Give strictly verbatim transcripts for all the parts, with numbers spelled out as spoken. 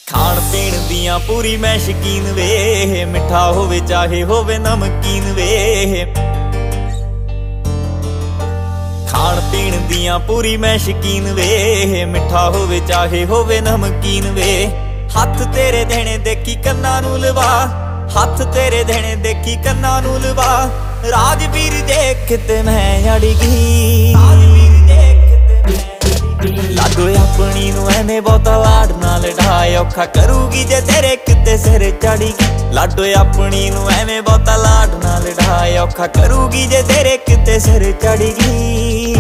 ਖਾਣ ਪੀਣ ਦੀਆਂ ਪੂਰੀ ਮੈਂ ਸ਼ਕੀਨ ਵੇ, ਮਿੱਠਾ ਹੋਵੇ ਚਾਹੇ ਹੋਵੇ ਨਮਕੀਨ ਵੇ। ਖਾਣ ਪੀਣ ਦੀਆਂ ਪੂਰੀ ਮੈਂ ਸ਼ਕੀਨ ਵੇ, ਮਿੱਠਾ ਹੋਵੇ ਚਾਹੇ ਹੋਵੇ ਨਮਕੀਨ ਵੇ। ਹੱਥ ਤੇਰੇ ਦੇਣੇ ਦੇਖੀ ਕੰਨਾਂ ਨੂੰ ਲਵਾ, ਹੱਥ ਤੇਰੇ ਦੇਣੇ ਦੇਖੀ ਕੰਨਾਂ ਨੂੰ ਲਵਾ। ਰਾਜਵੀਰ ਦੇਖ ਤੇ ਮੈਂ ਅੜ ਗਈ, ਲਾਡੋ ਆਪਣੀ ਨੂੰ ਐਵੇਂ ਬਹੁਤਾ ਲਾਡ ਨਾਲ ਢਾਏ, ਔਖਾ ਕਰੂਗੀ ਜੇ ਤੇਰੇ ਕਿਤੇ ਸਿਰ ਚੜੀ। ਲਾਡੋ ਆਪਣੀ ਨੂੰ ਐਵੇਂ ਬਹੁਤਾ ਲਾਡ ਨਾਲ ਢਾਏ, ਔਖਾ ਕਰੂਗੀ ਜੇ ਤੇਰੇ ਕਿਤੇ ਸਿਰ ਚੜੀ ਗਈ।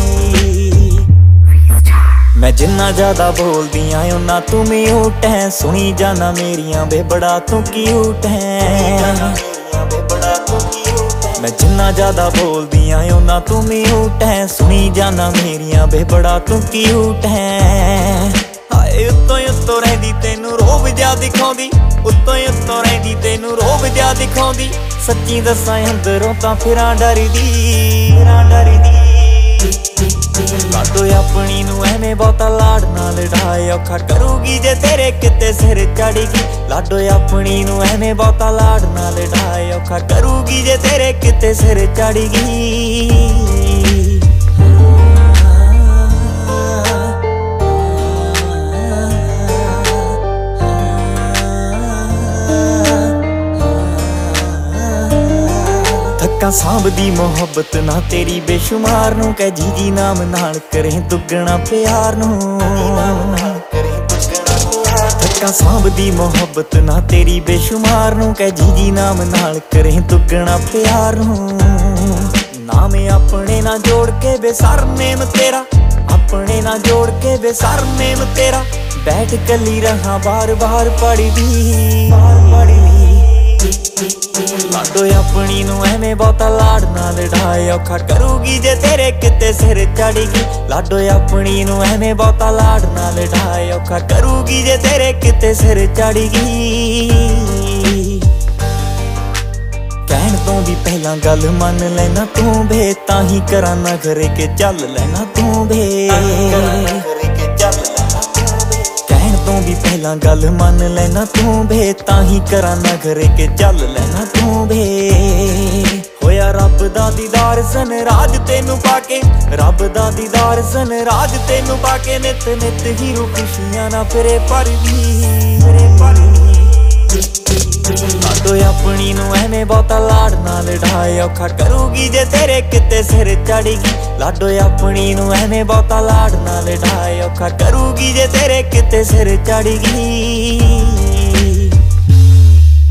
ਮੈਂ ਜਿੰਨਾ ਜ਼ਿਆਦਾ ਬੋਲਦੀ ਆਂ ਓਨਾ ਤੂੰ ਮਿਊਟ ਹੈ, ਸੁਣੀ ਜਾਣਾ ਮੇਰੀਆਂ ਵੇ ਬੜਾ ਤੂੰ ਕਿਊਟ ਹੈ। ਮੈਂ ਜਿੰਨਾ ਜ਼ਿਆਦਾ ਬੋਲਦੀ ਆਂ ਓਨਾ ਤੂੰ ਮਿਊਟ ਹੈ, ਸੁਣੀ ਜਾਣਾ ਮੇਰੀਆਂ ਵੇ ਬੜਾ ਤੂੰ ਕਿਊਟ ਹੈ। ਹਾਏ ਉੱਤੋਂ ਉੱਤੋਂ ਰਹਿੰਦੀ ਤੈਨੂੰ ਰੋਬ ਜਿਹਾ ਦਿਖਾਉਂਦੀ, ਉੱਤੋਂ ਉੱਤੋਂ ਰਹਿੰਦੀ ਤੈਨੂੰ ਰੋਬ ਜਿਹਾ ਦਿਖਾਉਂਦੀ। ਸੱਚੀ ਦੱਸਾਂ ਅੰਦਰੋਂ ਤਾਂ ਫਿਰਾਂ ਡਰਦੀ, ਫਿਰਾਂ ਡਰਦੀ। ਲਾਡੋ ਆਪਣੀ ਨੂੰ ਐਵੇਂ ਬਹੁਤਾ ਲਾਡ ਨਾਲ ਢਾਏ, ਔਖਾ ਕਰੂਗੀ ਜੇ ਤੇਰੇ ਕਿਤੇ ਸਿਰ ਚੜ੍ਹਗੀ। ਲਾਡੋ ਆਪਣੀ ਨੂੰ ਐਵੇਂ ਬਹੁਤਾ ਲਾਡ ਨਾਲ ਢਾਏ, ਔਖਾ ਕਰੂਗੀ ਜੇ ਤੇਰੇ ਕਿਤੇ ਸਿਰ ਚੜ੍ਹਗੀ। ਥੱਕਾਂ ਸਾਂਭਦੀ ਮੁਹੱਬਤ ਨਾ ਤੇਰੀ ਬੇਸ਼ੁਮਾਰ ਨੂੰ, ਕਹਿ ਜੀ ਜੀ ਨਾਮ ਨਾਲ ਕਰੇ ਦੁੱਗਣਾ ਪਿਆਰ ਨੂੰ। ਥੱਕਾਂ ਸਾਂਭਦੀ ਮੁਹੱਬਤ ਨਾ ਤੇਰੀ ਬੇਸ਼ੁਮਾਰ ਨੂੰ, ਕਹਿ ਜੀ ਜੀ ਨਾਮ ਨਾਲ ਕਰੇ ਦੁੱਗਣਾ ਪਿਆਰ ਨੂੰ। ਨਾਮ ਆਪਣੇ ਨਾਲ ਜੋੜ ਕੇ ਬੇਸਰ ਨੇਮ ਤੇਰਾ, ਆਪਣੇ ਨਾਲ ਜੋੜ ਕੇ ਬੇਸਰ ਨੇਮ ਤੇਰਾ। ਬੈਠ ਕੱਲੀ ਰਹਾਂ ਬਾਰ ਬਾਰ ਪੜ੍ਹਦੀ, ਬਾਰ ਪੜ੍ਹਦੀ। ਲਾਡੋ ਆਪਣੀ ਨੂੰ ਐਵੇਂ ਬਹੁਤਾ ਲਾਡ ਨਾਲ ਢਾਏ, ਔਖਾ ਕਰੂਗੀ ਜੇ ਤੇਰੇ ਕਿਤੇ ਸਿਰ ਚੜ੍ਹਗੀ। ਲਾਡੋ ਆਪਣੀ ਨੂੰ ਐਵੇਂ ਬਹੁਤਾ ਲਾਡ ਨਾਲ ਢਾਏ, ਔਖਾ ਕਰੂਗੀ ਜੇ ਤੇਰੇ ਕਿਤੇ ਸਿਰ ਚੜ੍ਹਗੀ। ਕਹਿਣ ਤੋਂ ਵੀ ਪਹਿਲਾਂ ਗੱਲ ਮੰਨ ਲੈਣਾ ਤੂੰ ਵੇ, ਤਾਂ ਹੀ ਕਰਾਂ ਨਾ ਕਰੇ ਕਿ ਚੱਲ ਲੈਣਾ ਤੂੰ ਵੇ। ਤੋਂ ਵੀ ਪਹਿਲਾਂ ਗੱਲ ਮੰਨ ਲੈਣਾ ਤੂੰ ਵੇ, ਤਾਂ ਹੀ ਕਰਾਂ ਨਾ ਕਰੇ ਕਿ ਚੱਲ ਲੈਣਾ ਤੂੰ ਵੇ। ਹੋਇਆ ਰੱਬ ਦਾ ਦੀਦਾਰ ਸਨ ਰਾਜ ਤੈਨੂੰ ਪਾ ਕੇ, ਰੱਬ ਦਾ ਦੀਦਾਰ ਸਨ ਰਾਜ ਤੈਨੂੰ ਪਾ ਕੇ। ਨਿਤ ਨਿਤ ਹੀਰੋ ਖੁਸ਼ੀਆਂ ਨਾ ਫਿਰੇ ਭਰਦੀ, ਫਿਰੇ ਭਰਦੀ। ਲਾਡੋ ਆਪਣੀ ਨੂੰ ਐਵੇਂ ਬਹੁਤਾ ਲਾਡ ਨਾਲ ਢਾਏ, ਔਖਾ ਕਰੂਗੀ ਜੇ ਤੇਰੇ ਕਿਤੇ ਸਿਰ ਚੜ੍ਹਗੀ। ਲਾਡੋ ਆਪਣੀ ਨੂੰ ਐਵੇਂ ਬਹੁਤਾ ਲਾਡ ਨਾਲ ਢਾਏ, ਔਖਾ ਕਰੂਗੀ ਜੇ ਤੇਰੇ ਕਿਤੇ ਸਿਰ ਚੜ੍ਹਗੀ।